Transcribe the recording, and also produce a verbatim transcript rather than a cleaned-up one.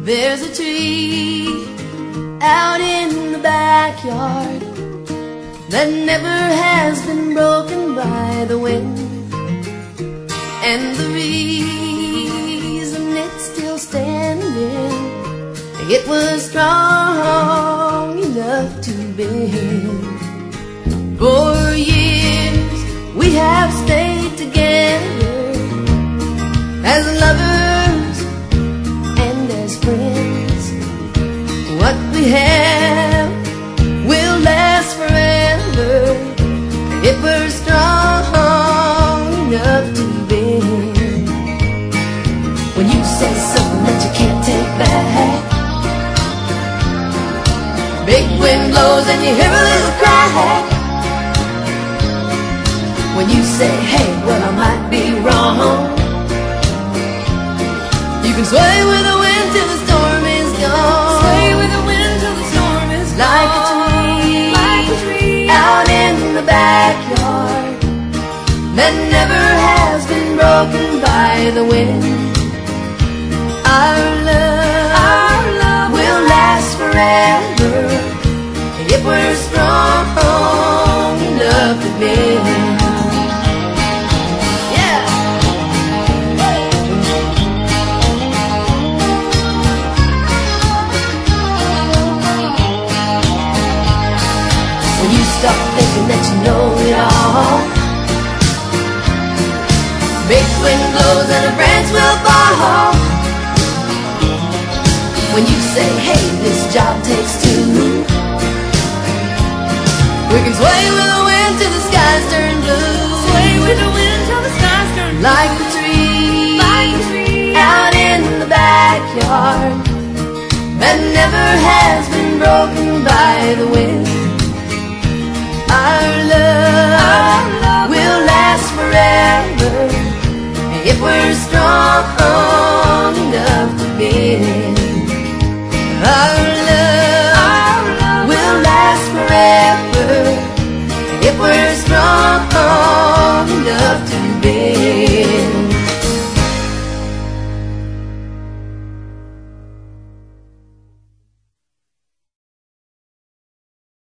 There's a tree out in the backyard that never has been broken by the wind, and the reason it's still standing, it was strong enough to bend. For years we have stayed together as lovers and as friends. What we have will last forever if we're strong enough to bend. When you say something that you can't take back, big wind blows and you hear a little crack. When you say, hey, well, I might be wrong, you can sway with the wind till the storm is gone. Sway with the wind till the storm is gone. Like a tree, like a tree out in the backyard that never has been broken by the wind. Our love, our love will last forever if we're strong enough to bend. Stop thinking that you know it all. Big wind blows and a branch will fall. When you say, hey, this job takes two, we can sway with the wind till the skies turn blue. Sway with the wind till the skies turn blue. Like a tree, like a tree out in the backyard that never has been broken by the wind. Our love, our love will last forever if we're strong enough to bend.